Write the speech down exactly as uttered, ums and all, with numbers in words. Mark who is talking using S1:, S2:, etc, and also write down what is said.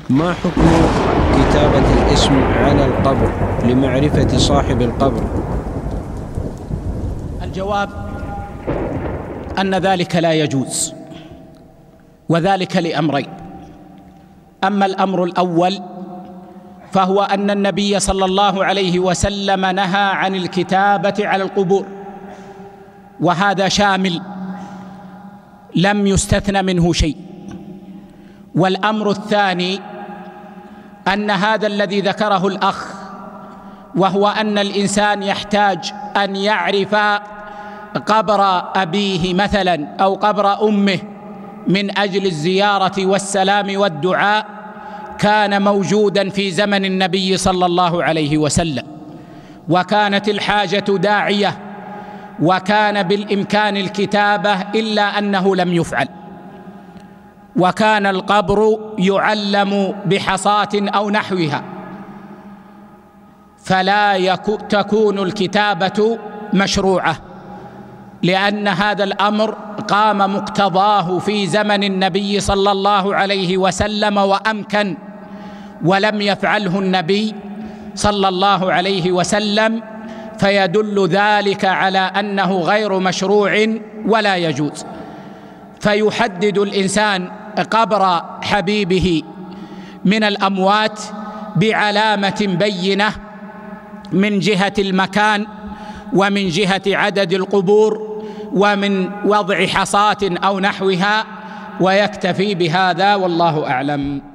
S1: ما حكم كتابة الاسم على القبر لمعرفة صاحب القبر؟
S2: الجواب أن ذلك لا يجوز، وذلك لأمرين. أما الأمر الأول فهو أن النبي صلى الله عليه وسلم نهى عن الكتابة على القبور، وهذا شامل لم يستثن منه شيء. والأمر الثاني أن هذا الذي ذكره الأخ، وهو أن الإنسان يحتاج أن يعرف قبر أبيه مثلا أو قبر أمه من أجل الزيارة والسلام والدعاء، كان موجودا في زمن النبي صلى الله عليه وسلم، وكانت الحاجة داعية، وكان بالإمكان الكتابة إلا أنه لم يفعل. وكان القبر يعلم بحصاة أو نحوها، فلا يكو تكون الكتابة مشروعة، لأن هذا الأمر قام مقتضاه في زمن النبي صلى الله عليه وسلم وأمكن، ولم يفعله النبي صلى الله عليه وسلم، فيدل ذلك على أنه غير مشروع ولا يجوز. فيحدد الإنسان قبر حبيبه من الأموات بعلامة بينة من جهة المكان ومن جهة عدد القبور ومن وضع حصاة أو نحوها، ويكتفي بهذا والله أعلم.